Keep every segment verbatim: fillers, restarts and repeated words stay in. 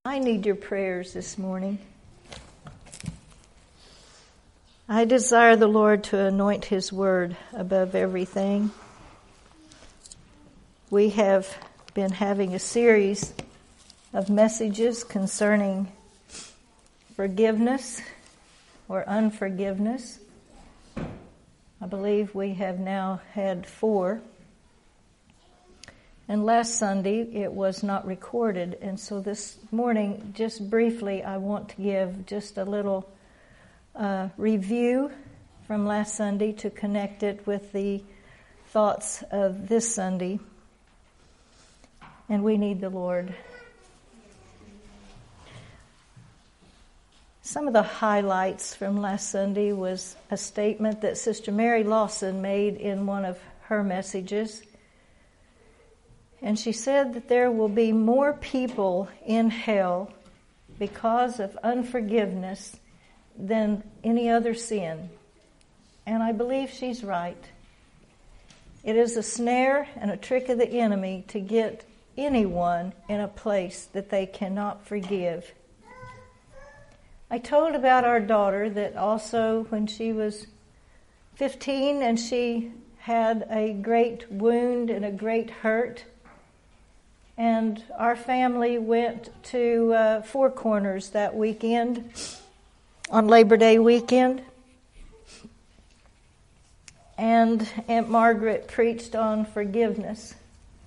I need your prayers this morning. I desire the Lord to anoint His word above everything. We have been having a series of messages concerning forgiveness or unforgiveness. I believe we have now had four. And last Sunday, it was not recorded. And so this morning, just briefly, I want to give just a little uh, review from last Sunday to connect it with the thoughts of this Sunday. And we need the Lord. Some of the highlights from last Sunday was a statement that Sister Mary Lawson made in one of her messages. And she said that there will be more people in hell because of unforgiveness than any other sin. And I believe she's right. It is a snare and a trick of the enemy to get anyone in a place that they cannot forgive. I told about our daughter that also when she was fifteen and she had a great wound and a great hurt. And our family went to uh, Four Corners that weekend, on Labor Day weekend. And Aunt Margaret preached on forgiveness.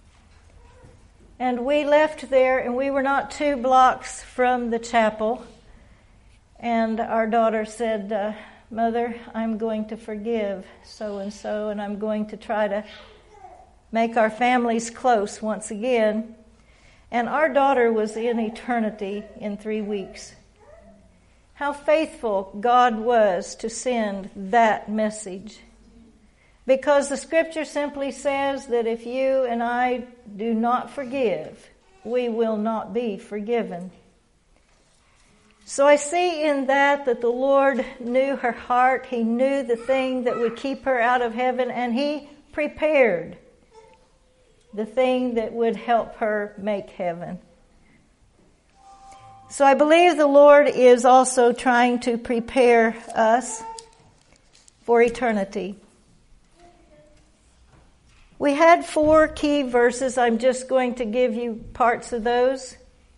And we left there, and we were not two blocks from the chapel. And our daughter said, uh, Mother, I'm going to forgive so-and-so, and I'm going to try to make our families close once again. And our daughter was in eternity in three weeks. How faithful God was to send that message. Because the scripture simply says that if you and I do not forgive, we will not be forgiven. So I see in that that the Lord knew her heart. He knew the thing that would keep her out of heaven, and He prepared the thing that would help her make heaven. So I believe the Lord is also trying to prepare us for eternity. We had four key verses. I'm just going to give you parts of those.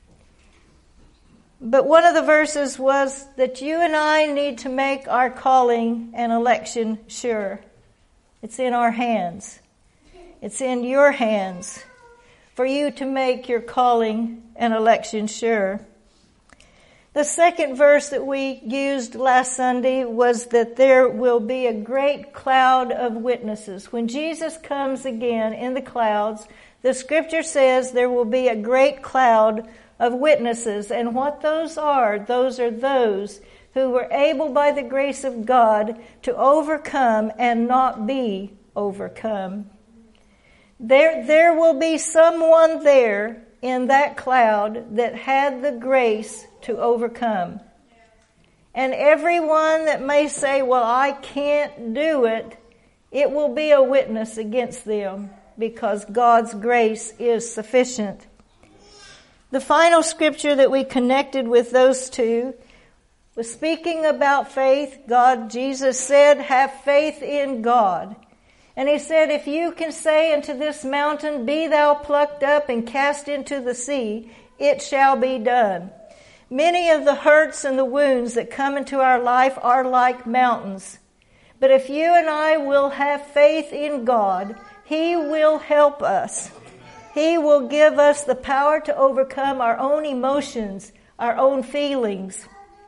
But one of the verses was that you and I need to make our calling and election sure. It's in our hands. It's in your hands for you to make your calling and election sure. The second verse that we used last Sunday was that there will be a great cloud of witnesses. When Jesus comes again in the clouds, the scripture says there will be a great cloud of witnesses. And what those are, those are those who were able by the grace of God to overcome and not be overcome. There, there will be someone there in that cloud that had the grace to overcome. And everyone that may say, well, I can't do it, it will be a witness against them because God's grace is sufficient. The final scripture that we connected with those two was speaking about faith. God, Jesus said, have faith in God. And He said, if you can say unto this mountain, be thou plucked up and cast into the sea, it shall be done. Many of the hurts and the wounds that come into our life are like mountains. But if you and I will have faith in God, He will help us. He will give us the power to overcome our own emotions, our own feelings.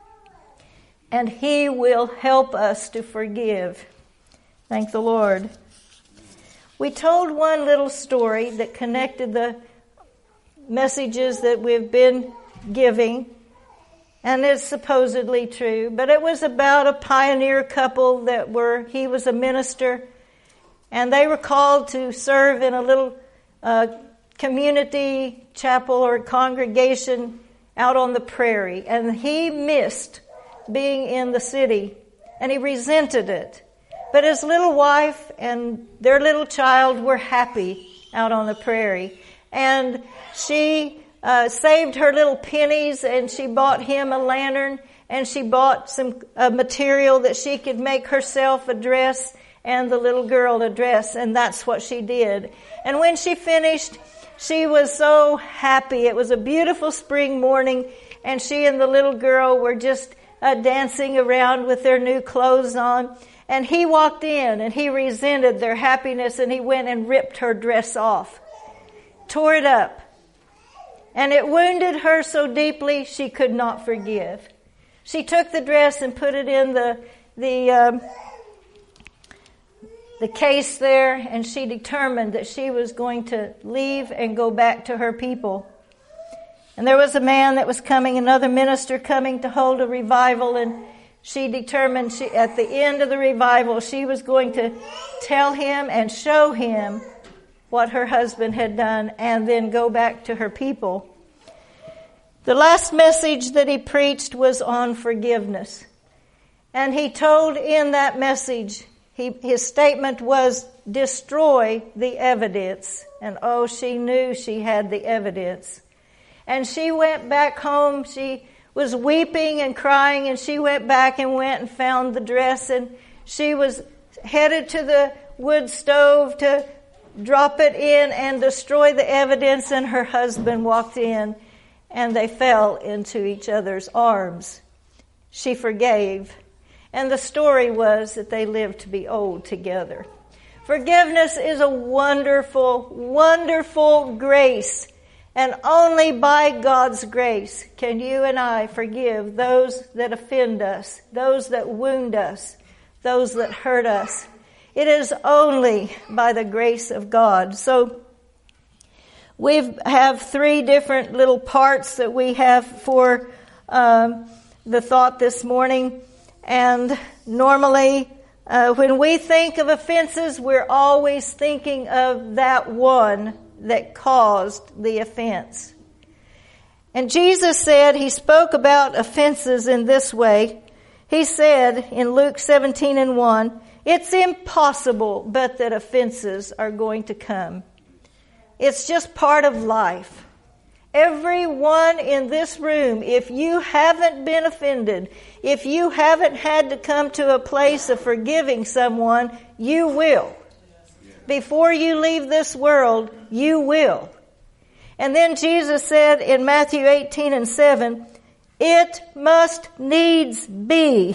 And He will help us to forgive. Thank the Lord. We told one little story that connected the messages that we've been giving, and it's supposedly true, but it was about a pioneer couple that were, he was a minister, and they were called to serve in a little uh, community chapel or congregation out on the prairie, and he missed being in the city, and he resented it. But his little wife and their little child were happy out on the prairie. And she uh, saved her little pennies and she bought him a lantern and she bought some uh, material that she could make herself a dress and the little girl a dress, and that's what she did. And when she finished, she was so happy. It was a beautiful spring morning, and she and the little girl were just uh, dancing around with their new clothes on. And he walked in, and he resented their happiness, and he went and ripped her dress off, tore it up. And it wounded her so deeply she could not forgive. She took the dress and put it in the the um, the case there, and she determined that she was going to leave and go back to her people. And there was a man that was coming, another minister coming to hold a revival, and she determined she, at the end of the revival she was going to tell him and show him what her husband had done and then go back to her people. The last message that he preached was on forgiveness. And he told in that message, he, his statement was, destroy the evidence. And oh, she knew she had the evidence. And she went back home. She was weeping and crying, and she went back and went and found the dress, and she was headed to the wood stove to drop it in and destroy the evidence, and her husband walked in, and they fell into each other's arms. She forgave, and the story was that they lived to be old together. Forgiveness is a wonderful, wonderful grace. And only by God's grace can you and I forgive those that offend us, those that wound us, those that hurt us. It is only by the grace of God. So we have three different little parts that we have for um, the thought this morning. And normally uh, when we think of offenses, we're always thinking of that one that caused the offense. And Jesus said, he spoke about offenses in this way. He said in Luke seventeen and one, it's impossible but that offenses are going to come. It's just part of life. Everyone in this room, if you haven't been offended, if you haven't had to come to a place of forgiving someone, you will. Before you leave this world, you will. And then Jesus said in Matthew eighteen and seven, it must needs be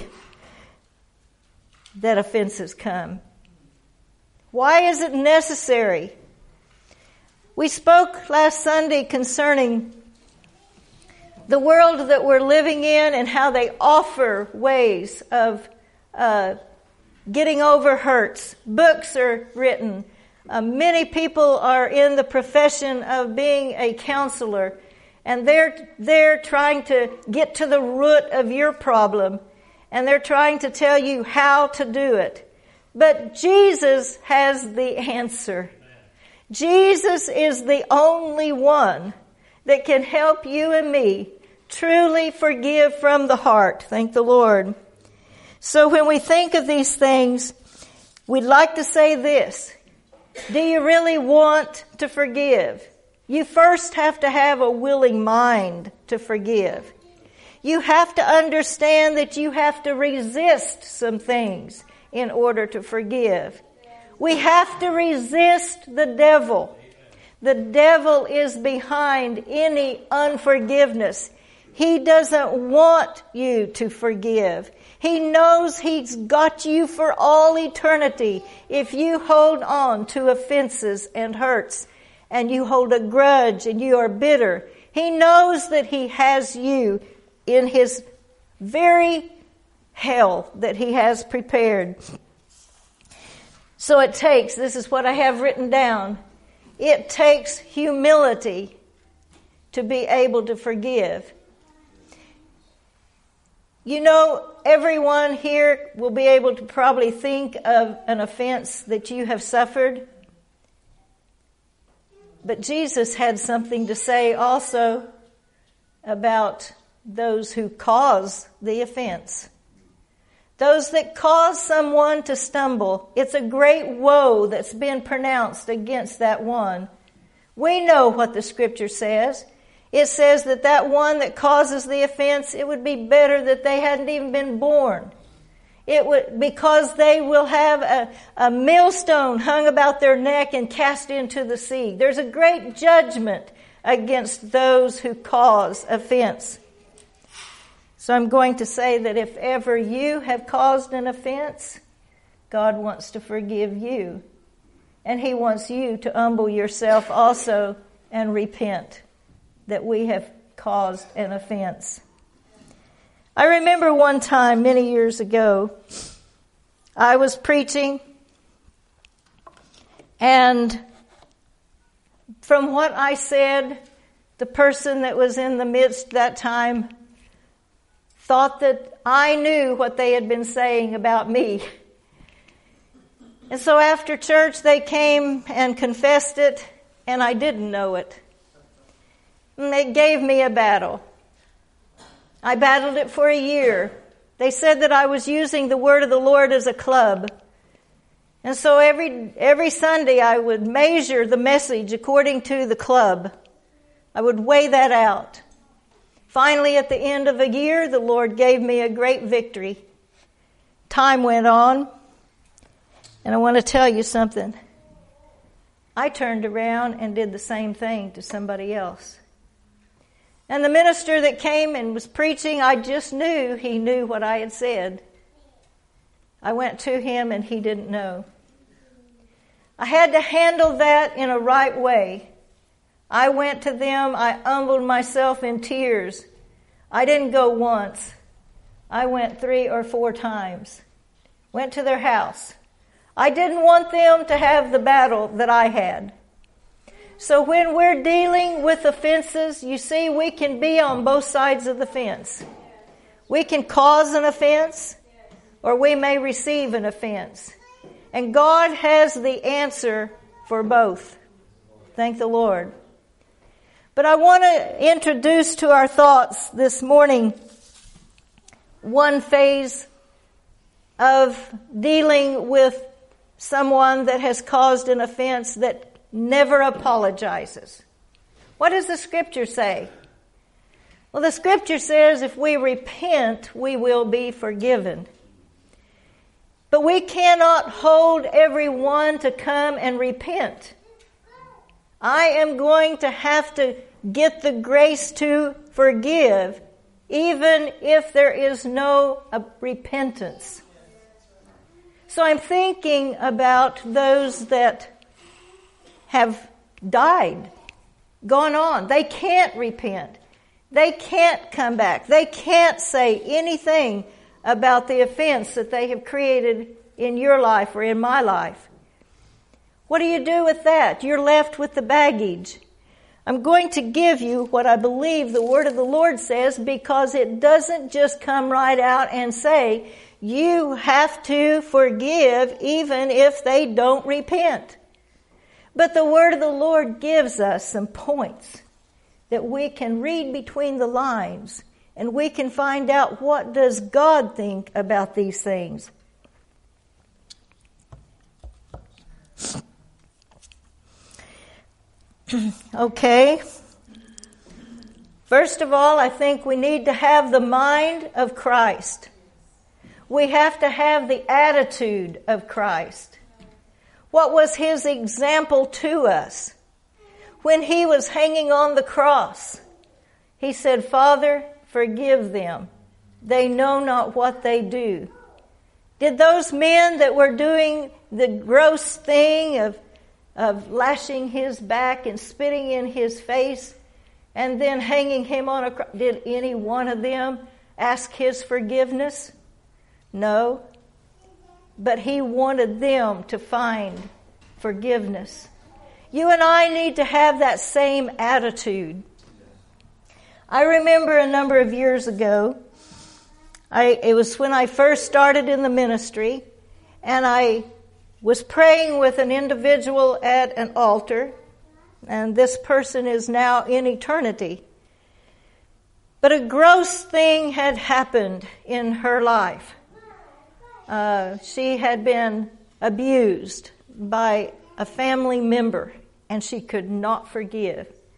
that offenses come. Why is it necessary? We spoke last Sunday concerning the world that we're living in and how they offer ways of uh getting over hurts. Books are written. Uh, many people are in the profession of being a counselor, and they're they're trying to get to the root of your problem, and they're trying to tell you how to do it. But Jesus has the answer. Jesus is the only one that can help you and me truly forgive from the heart. Thank the Lord. So when we think of these things, we'd like to say this. Do you really want to forgive? You first have to have a willing mind to forgive. You have to understand that you have to resist some things in order to forgive. We have to resist the devil. The devil is behind any unforgiveness. He doesn't want you to forgive. He knows he's got you for all eternity if you hold on to offenses and hurts and you hold a grudge and you are bitter. He knows that he has you in his very hell that he has prepared. So it takes, this is what I have written down, it takes humility to be able to forgive. You know, everyone here will be able to probably think of an offense that you have suffered. But Jesus had something to say also about those who cause the offense. Those that cause someone to stumble. It's a great woe that's been pronounced against that one. We know what the Scripture says. It says that that one that causes the offense, it would be better that they hadn't even been born. It would, because they will have a, a millstone hung about their neck and cast into the sea. There's a great judgment against those who cause offense. So I'm going to say that if ever you have caused an offense, God wants to forgive you. And He wants you to humble yourself also and repent that we have caused an offense. I remember one time many years ago, I was preaching, and from what I said, the person that was in the midst that time thought that I knew what they had been saying about me. And so after church, they came and confessed it, and I didn't know it. And they gave me a battle. I battled it for a year. They said that I was using the word of the Lord as a club. And so every every Sunday I would measure the message according to the club. I would weigh that out. Finally, at the end of a year, the Lord gave me a great victory. Time went on, and I want to tell you something. I turned around and did the same thing to somebody else. And the minister that came and was preaching, I just knew he knew what I had said. I went to him and he didn't know. I had to handle that in a right way. I went to them, I humbled myself in tears. I didn't go once. I went three or four times. Went to their house. I didn't want them to have the battle that I had. So when we're dealing with offenses, you see, we can be on both sides of the fence. We can cause an offense, or we may receive an offense. And God has the answer for both. Thank the Lord. But I want to introduce to our thoughts this morning one phase of dealing with someone that has caused an offense that never apologizes. What does the Scripture say? Well, the Scripture says if we repent, we will be forgiven. But we cannot hold everyone to come and repent. I am going to have to get the grace to forgive, even if there is no uh, repentance. So I'm thinking about those that have died, gone on. They can't repent. They can't come back. They can't say anything about the offense that they have created in your life or in my life. What do you do with that? You're left with the baggage. I'm going to give you what I believe the word of the Lord says, because it doesn't just come right out and say, you have to forgive even if they don't repent. But the word of the Lord gives us some points that we can read between the lines, and we can find out what does God think about these things. Okay. First of all, I think we need to have the mind of Christ. We have to have the attitude of Christ. What was His example to us? When He was hanging on the cross, He said, Father, forgive them. They know not what they do. Did those men that were doing the gross thing of, of lashing His back and spitting in His face and then hanging Him on a cross, did any one of them ask His forgiveness? No. But He wanted them to find forgiveness. You and I need to have that same attitude. I remember a number of years ago, I, it was when I first started in the ministry, and I was praying with an individual at an altar, and this person is now in eternity. But a gross thing had happened in her life. Uh, she had been abused by a family member, and she could not forgive.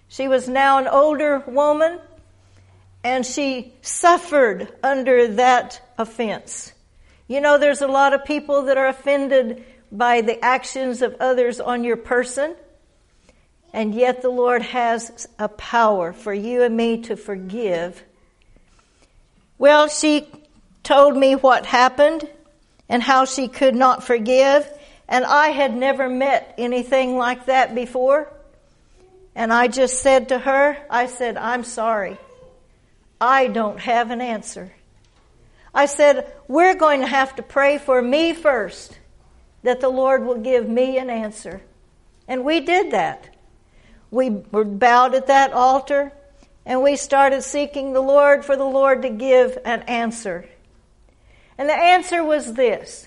She was now an older woman, and she suffered under that offense. You know, there's a lot of people that are offended by the actions of others on your person, and yet the Lord has a power for you and me to forgive. Well, she told me what happened and how she could not forgive, and I had never met anything like that before. And I just said to her, I said, I'm sorry. I don't have an answer. I said, we're going to have to pray for me first, that the Lord will give me an answer. And we did that. We were bowed at that altar, and we started seeking the Lord for the Lord to give an answer. And the answer was this.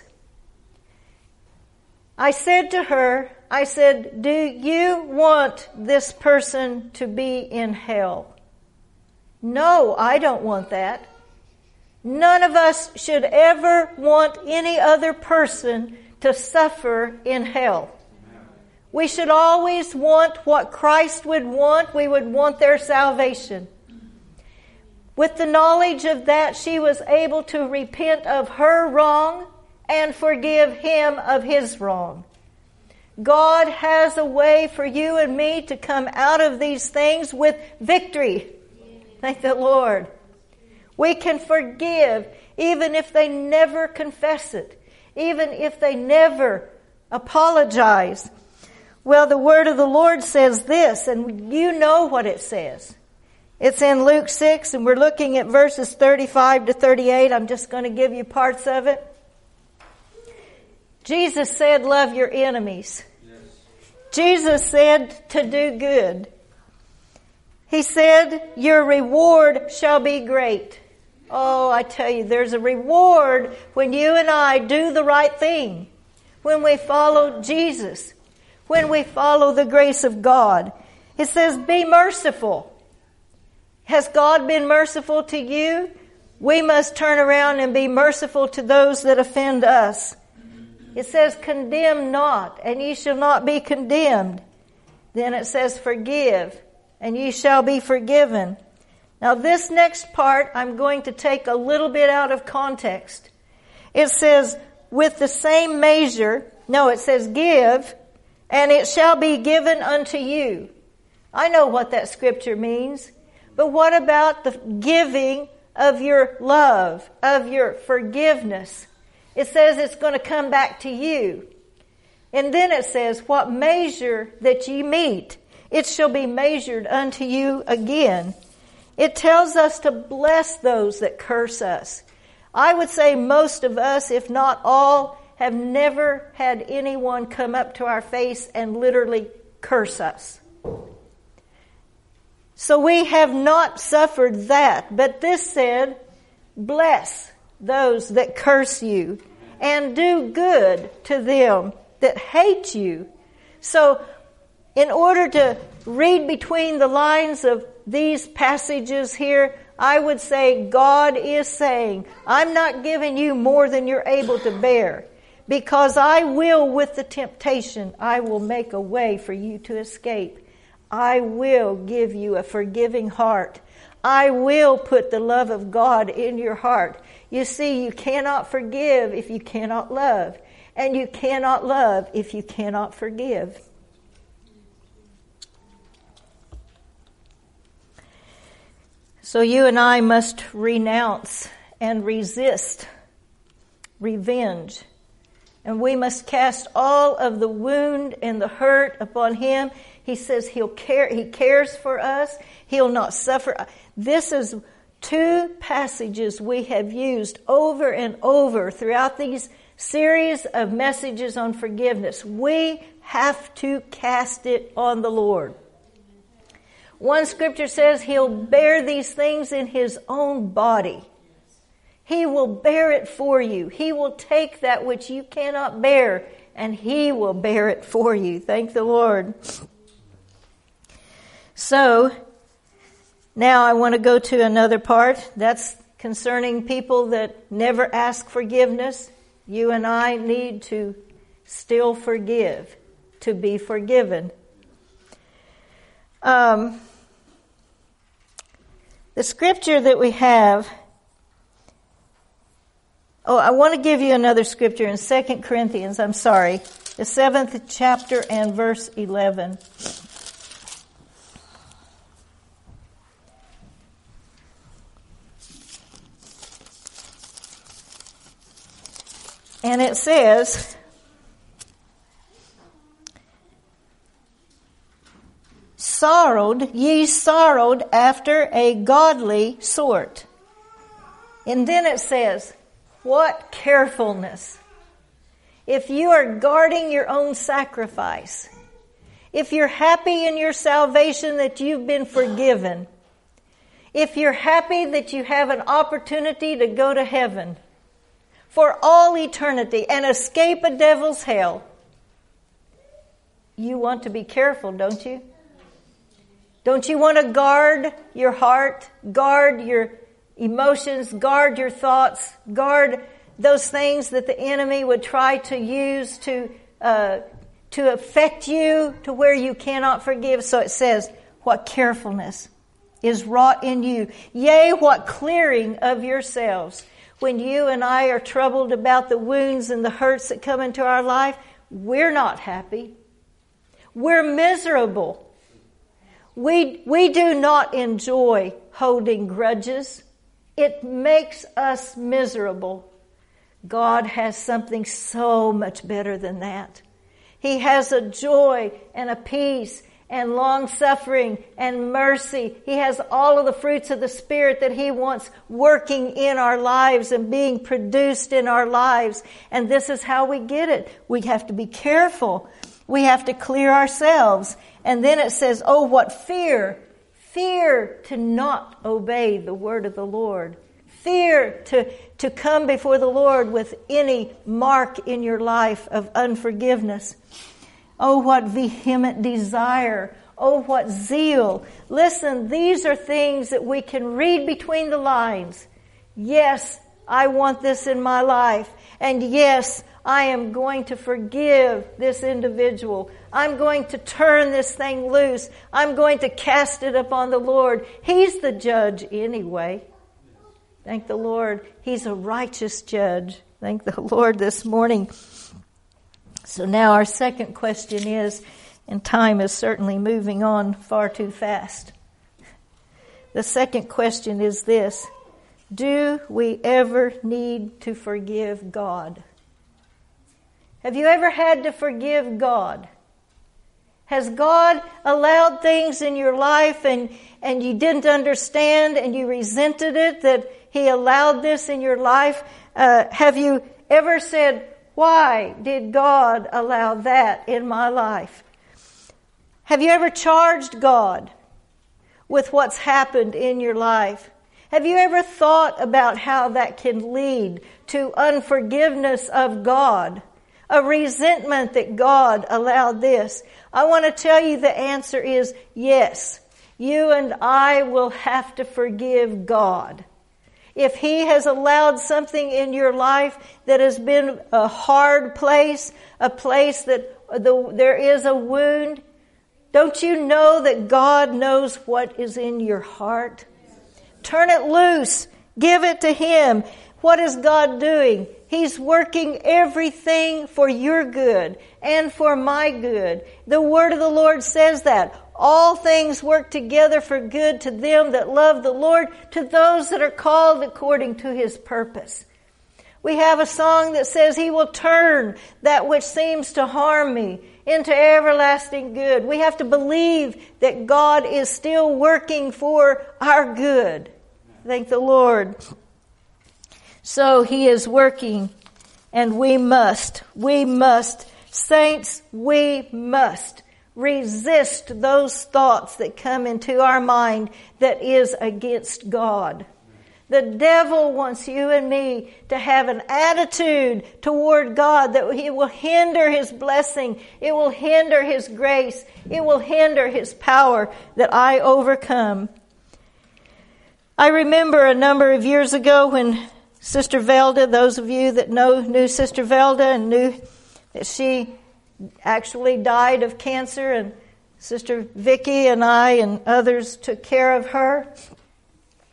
I said to her, I said, do you want this person to be in hell? No, I don't want that. None of us should ever want any other person to suffer in hell. We should always want what Christ would want. We would want their salvation. With the knowledge of that, she was able to repent of her wrong and forgive him of his wrong. God has a way for you and me to come out of these things with victory. Thank the Lord. We can forgive even if they never confess it, even if they never apologize. Well, the word of the Lord says this, and you know what it says. It's in Luke six, and we're looking at verses thirty-five to thirty-eight. I'm just going to give you parts of it. Jesus said, love your enemies. Yes. Jesus said to do good. He said, your reward shall be great. Oh, I tell you, there's a reward when you and I do the right thing, when we follow Jesus, when we follow the grace of God. It says, be merciful. Has God been merciful to you? We must turn around and be merciful to those that offend us. It says, condemn not, and ye shall not be condemned. Then it says, forgive, and ye shall be forgiven. Now this next part, I'm going to take a little bit out of context. It says, with the same measure, no, it says, give, and it shall be given unto you. I know what that scripture means, but what about the giving of your love, of your forgiveness? It says it's going to come back to you. And then it says, what measure that ye meet, it shall be measured unto you again. It tells us to bless those that curse us. I would say most of us, if not all, have never had anyone come up to our face and literally curse us. So we have not suffered that. But this said, bless those that curse you, and do good to them that hate you. So, in order to read between the lines of these passages here, I would say God is saying, I'm not giving you more than you're able to bear, because I will, with the temptation, I will make a way for you to escape. I will give you a forgiving heart. I will put the love of God in your heart. You see, you cannot forgive if you cannot love. And you cannot love if you cannot forgive. So you and I must renounce and resist revenge. And we must cast all of the wound and the hurt upon him. He says he'll care, he cares for us. He'll not suffer. This is two passages we have used over and over throughout these series of messages on forgiveness. We have to cast it on the Lord. One scripture says he'll bear these things in his own body. He will bear it for you. He will take that which you cannot bear, and he will bear it for you. Thank the Lord. So, now I want to go to another part. That's concerning people that never ask forgiveness. You and I need to still forgive, to be forgiven. Um, The scripture that we have, oh, I want to give you another scripture in Second Corinthians, I'm sorry, the seventh chapter and verse eleven. And it says, sorrowed, ye sorrowed after a godly sort. And then it says, what carefulness. If you are guarding your own sacrifice, if you're happy in your salvation that you've been forgiven, if you're happy that you have an opportunity to go to heaven for all eternity and escape a devil's hell, you want to be careful, don't you? Don't you want to guard your heart, guard your emotions, guard your thoughts, guard those things that the enemy would try to use to uh, to affect you to where you cannot forgive? So it says, what carefulness is wrought in you. Yea, what clearing of yourselves. When you and I are troubled about the wounds and the hurts that come into our life, we're not happy. We're miserable. We, we do not enjoy holding grudges. It makes us miserable. God has something so much better than that. He has a joy and a peace and long-suffering and mercy. He has all of the fruits of the Spirit that He wants working in our lives and being produced in our lives. And this is how we get it. We have to be careful. We have to clear ourselves. And then it says, oh, what fear. Fear to not obey the word of the Lord. Fear to, to come before the Lord with any mark in your life of unforgiveness. Oh, what vehement desire. Oh, what zeal. Listen, these are things that we can read between the lines. Yes, I want this in my life. And yes, I am going to forgive this individual. I'm going to turn this thing loose. I'm going to cast it upon the Lord. He's the judge anyway. Thank the Lord. He's a righteous judge. Thank the Lord this morning. So now our second question is, and time is certainly moving on far too fast. The second question is this: do we ever need to forgive God? Have you ever had to forgive God? Has God allowed things in your life and, and you didn't understand and you resented it, that He allowed this in your life? Uh, have you ever said, why did God allow that in my life? Have you ever charged God with what's happened in your life? Have you ever thought about how that can lead to unforgiveness of God? A resentment that God allowed this? I want to tell you the answer is yes. You and I will have to forgive God. If He has allowed something in your life that has been a hard place, a place that the, there is a wound, don't you know that God knows what is in your heart? Turn it loose. Give it to Him. What is God doing? He's working everything for your good and for my good. The word of the Lord says that. All things work together for good to them that love the Lord, to those that are called according to His purpose. We have a song that says, He will turn that which seems to harm me into everlasting good. We have to believe that God is still working for our good. Thank the Lord. So He is working, and we must, we must, saints, we must resist those thoughts that come into our mind that is against God. The devil wants you and me to have an attitude toward God that it will hinder His blessing, it will hinder His grace, it will hinder His power that I overcome. I remember a number of years ago when Sister Velda, those of you that know knew Sister Velda and knew that she actually died of cancer, and Sister Vicky and I and others took care of her.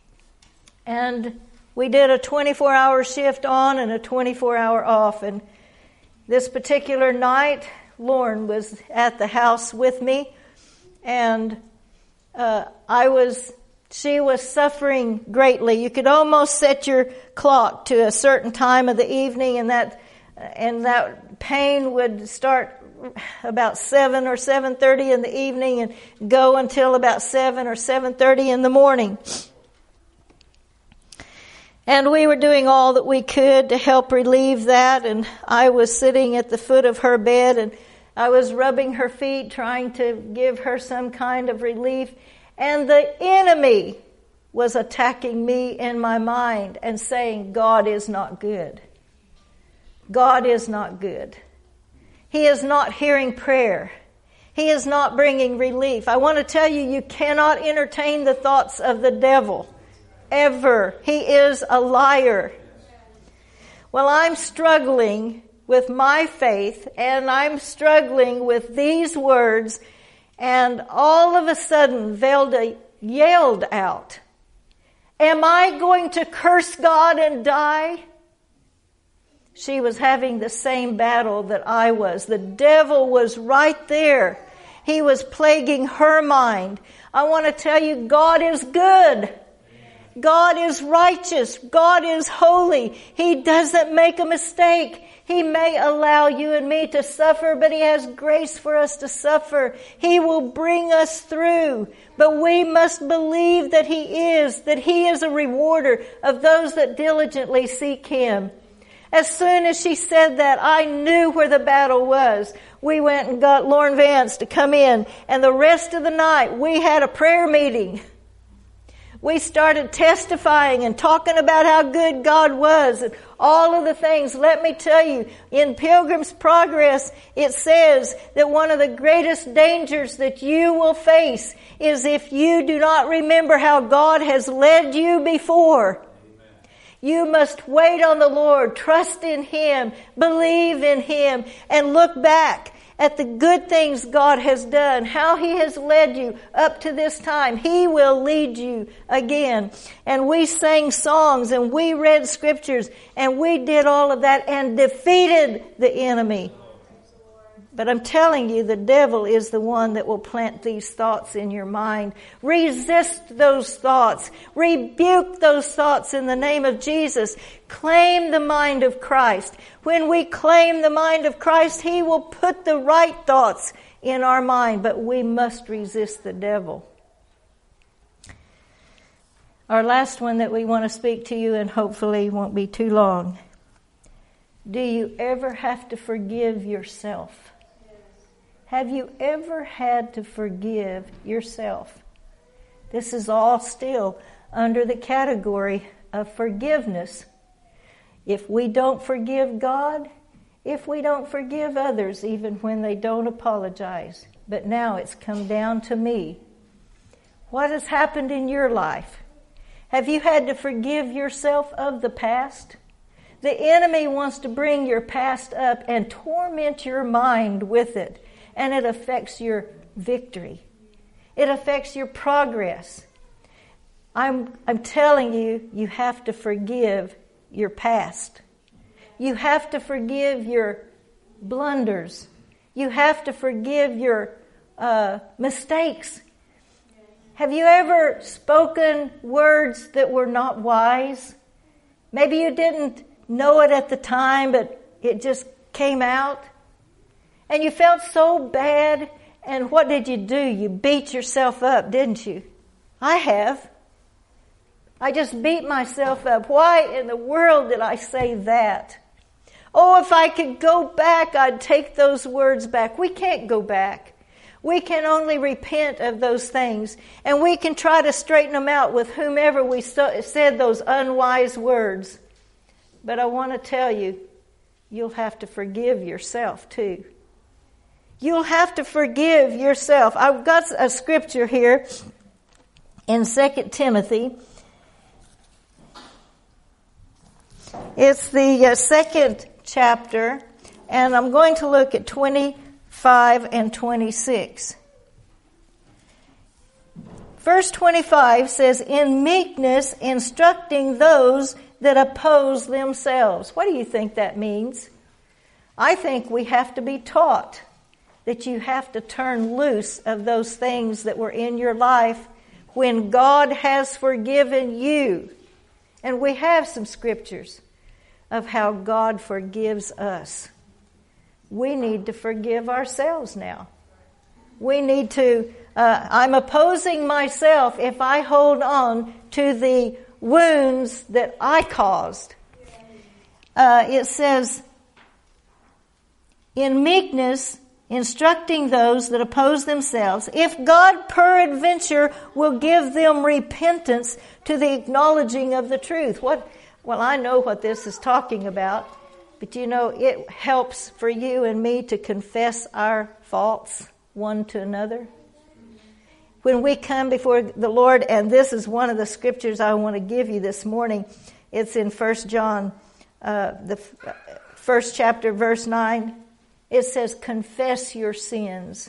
And we did a twenty-four hour shift on and a twenty-four hour off. And this particular night, Lauren was at the house with me, and uh, I was, she was suffering greatly. You could almost set your clock to a certain time of the evening, and that, and that pain would start about seven or seven thirty in the evening and go until about seven or seven thirty in the morning. And we were doing all that we could to help relieve that, and I was sitting at the foot of her bed, and I was rubbing her feet, trying to give her some kind of relief, and the enemy was attacking me in my mind and saying, God is not good. God is not good. He is not hearing prayer. He is not bringing relief. I want to tell you, you cannot entertain the thoughts of the devil. Ever. He is a liar. Well, I'm struggling with my faith, and I'm struggling with these words, and all of a sudden, Velda yelled out, "Am I going to curse God and die?" She was having the same battle that I was. The devil was right there. He was plaguing her mind. I want to tell you, God is good. God is righteous. God is holy. He doesn't make a mistake. He may allow you and me to suffer, but He has grace for us to suffer. He will bring us through. But we must believe that He is, that He is a rewarder of those that diligently seek Him. As soon as she said that, I knew where the battle was. We went and got Lauren Vance to come in, and the rest of the night we had a prayer meeting. We started testifying and talking about how good God was and all of the things. Let me tell you, in Pilgrim's Progress, it says that one of the greatest dangers that you will face is if you do not remember how God has led you before. You must wait on the Lord, trust in Him, believe in Him, and look back at the good things God has done, how He has led you up to this time. He will lead you again. And we sang songs, and we read scriptures, and we did all of that and defeated the enemy. But I'm telling you, the devil is the one that will plant these thoughts in your mind. Resist those thoughts. Rebuke those thoughts in the name of Jesus. Claim the mind of Christ. When we claim the mind of Christ, He will put the right thoughts in our mind, but we must resist the devil. Our last one that we want to speak to you, and hopefully won't be too long. Do you ever have to forgive yourself? Have you ever had to forgive yourself? This is all still under the category of forgiveness. If we don't forgive God, if we don't forgive others, even when they don't apologize. But now it's come down to me. What has happened in your life? Have you had to forgive yourself of the past? The enemy wants to bring your past up and torment your mind with it. And it affects your victory. It affects your progress. I'm, I'm telling you, you have to forgive your past. You have to forgive your blunders. You have to forgive your uh, mistakes. Have you ever spoken words that were not wise? Maybe you didn't know it at the time, but it just came out. And you felt so bad, and what did you do? You beat yourself up, didn't you? I have. I just beat myself up. Why in the world did I say that? Oh, if I could go back, I'd take those words back. We can't go back. We can only repent of those things, and we can try to straighten them out with whomever we said those unwise words. But I want to tell you, you'll have to forgive yourself too. You'll have to forgive yourself. I've got a scripture here in Second Timothy. It's the uh, second chapter, and I'm going to look at twenty-five and twenty-six. Verse twenty-five says, in meekness instructing those that oppose themselves. What do you think that means? I think we have to be taught that you have to turn loose of those things that were in your life when God has forgiven you. And we have some scriptures of how God forgives us. We need to forgive ourselves now. We need to, uh, I'm opposing myself if I hold on to the wounds that I caused. Uh, it says, in meekness, instructing those that oppose themselves, if God peradventure will give them repentance to the acknowledging of the truth. What? Well, I know what this is talking about, but you know, it helps for you and me to confess our faults one to another. When we come before the Lord, and this is one of the scriptures I want to give you this morning. It's in First John, uh, the first chapter, verse nine. It says, confess your sins.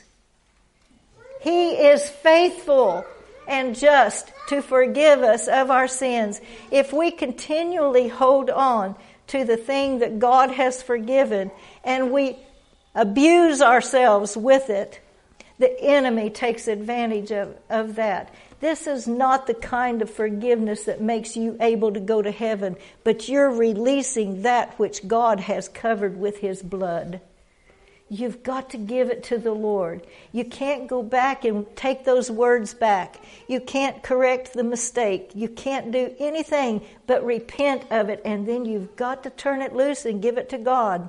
He is faithful and just to forgive us of our sins. If we continually hold on to the thing that God has forgiven and we abuse ourselves with it, the enemy takes advantage of, of that. This is not the kind of forgiveness that makes you able to go to heaven, but you're releasing that which God has covered with His blood. You've got to give it to the Lord. You can't go back and take those words back. You can't correct the mistake. You can't do anything but repent of it, and then you've got to turn it loose and give it to God.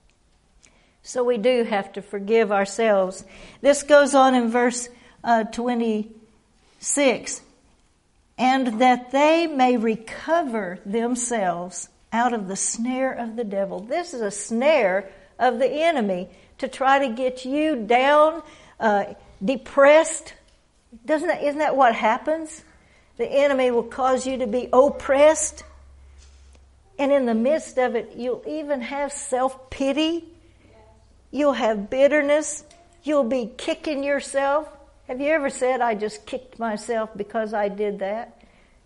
So we do have to forgive ourselves. This goes on in verse uh, twenty-six. And that they may recover themselves out of the snare of the devil. This is a snare of the enemy to try to get you down, uh, depressed. Doesn't that, isn't that what happens? The enemy will cause you to be oppressed. And in the midst of it, you'll even have self-pity. You'll have bitterness. You'll be kicking yourself. Have you ever said, I just kicked myself because I did that?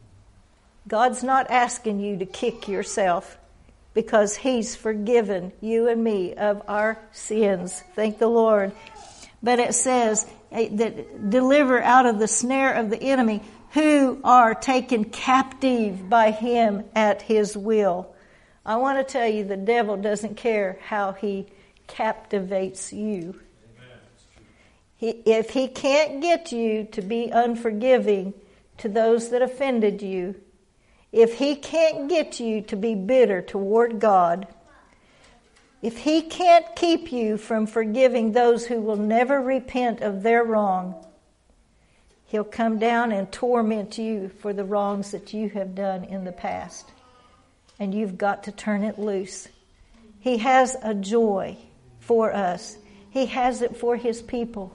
God's not asking you to kick yourself, because He's forgiven you and me of our sins. Thank the Lord. But it says that deliver out of the snare of the enemy, who are taken captive by him at his will. I want to tell you, the devil doesn't care how he captivates you. He, if he can't get you to be unforgiving to those that offended you, if he can't get you to be bitter toward God, if he can't keep you from forgiving those who will never repent of their wrong, he'll come down and torment you for the wrongs that you have done in the past. And you've got to turn it loose. He has a joy for us. He has it for His people.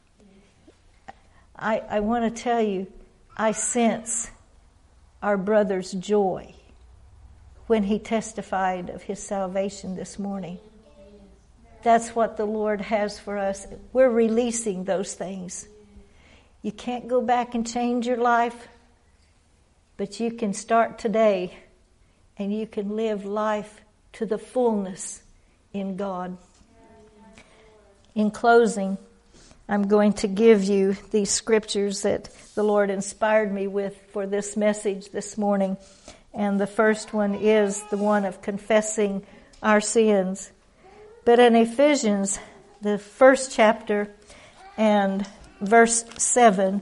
I, I want to tell you, I sense our brother's joy when he testified of his salvation this morning. That's what the Lord has for us. We're releasing those things. You can't go back and change your life, but you can start today, and you can live life to the fullness in God. In closing, I'm going to give you these scriptures that the Lord inspired me with for this message this morning. And the first one is the one of confessing our sins. But in Ephesians, the first chapter and verse seven,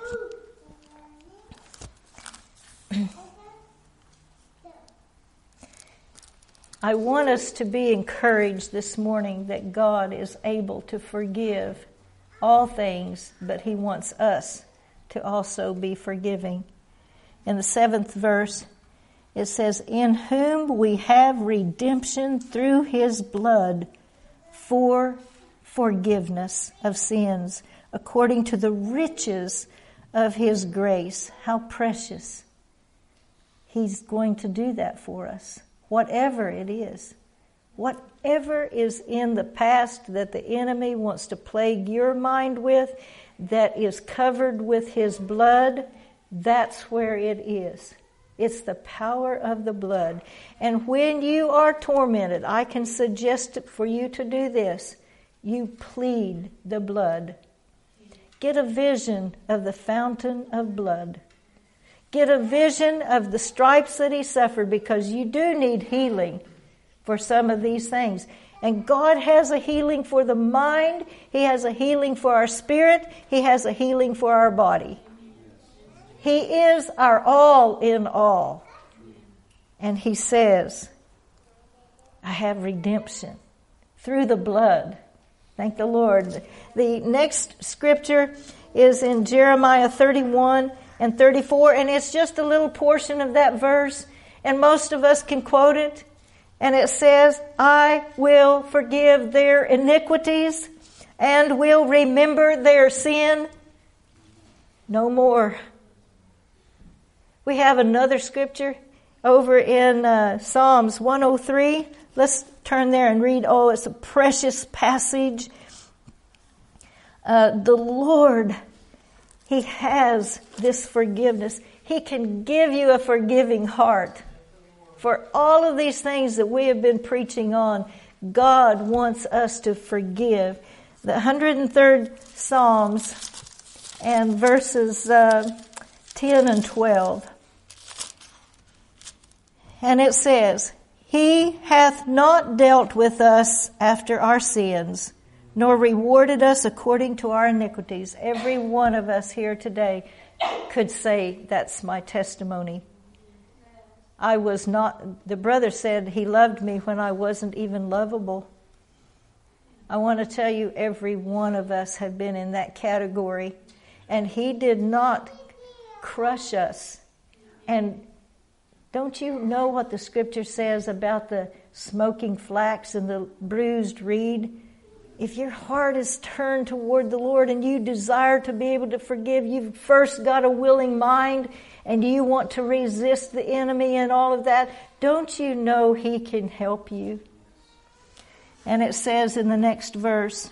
I want us to be encouraged this morning that God is able to forgive all things, but He wants us to also be forgiving. In the seventh verse, it says, in whom we have redemption through His blood for forgiveness of sins, according to the riches of His grace. How precious. He's going to do that for us, whatever it is. Whatever is in the past that the enemy wants to plague your mind with, that is covered with his blood, that's where it is. It's the power of the blood. And when you are tormented, I can suggest for you to do this. You plead the blood. Get a vision of the fountain of blood. Get a vision of the stripes that he suffered, because you do need healing for some of these things. And God has a healing for the mind. He has a healing for our spirit. He has a healing for our body. He is our all in all. And he says, I have redemption through the blood. Thank the Lord. The next scripture is in Jeremiah thirty-one and thirty-four, and it's just a little portion of that verse, and most of us can quote it. And it says, I will forgive their iniquities and will remember their sin no more. We have another scripture over in uh, Psalms one oh three. Let's turn there and read. Oh, it's a precious passage. Uh, the Lord, he has this forgiveness. He can give you a forgiving heart. For all of these things that we have been preaching on, God wants us to forgive. The one hundred third Psalms and verses uh, ten and twelve. And it says, He hath not dealt with us after our sins, nor rewarded us according to our iniquities. Every one of us here today could say, that's my testimony. I was not, the brother said he loved me when I wasn't even lovable. I want to tell you, every one of us have been in that category. And he did not crush us. And don't you know what the scripture says about the smoking flax and the bruised reed? If your heart is turned toward the Lord and you desire to be able to forgive, you've first got a willing mind and you want to resist the enemy and all of that, don't you know he can help you? And it says in the next verse,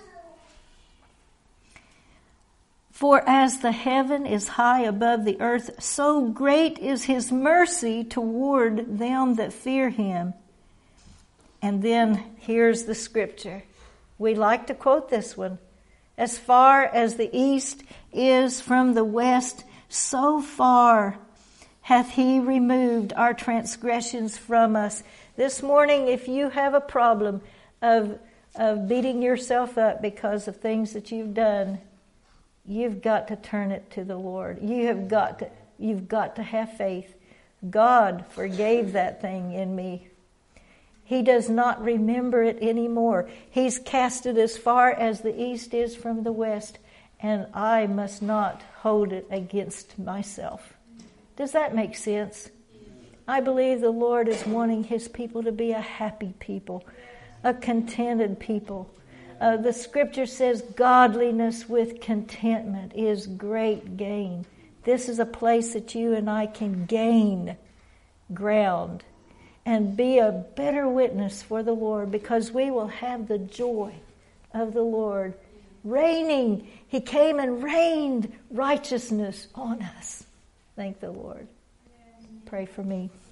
For as the heaven is high above the earth, so great is his mercy toward them that fear him. And then here's the scripture. We like to quote this one. As far as the east is from the west, so far hath he removed our transgressions from us. This morning, if you have a problem of, of beating yourself up because of things that you've done, you've got to turn it to the Lord. You have got to, you've got to have faith. God forgave that thing in me. He does not remember it anymore. He's cast it as far as the east is from the west, and I must not hold it against myself. Does that make sense? I believe the Lord is wanting his people to be a happy people, a contented people. Uh, the scripture says godliness with contentment is great gain. This is a place that you and I can gain ground and be a better witness for the Lord, because we will have the joy of the Lord reigning. He came and reigned righteousness on us. Thank the Lord. Pray for me.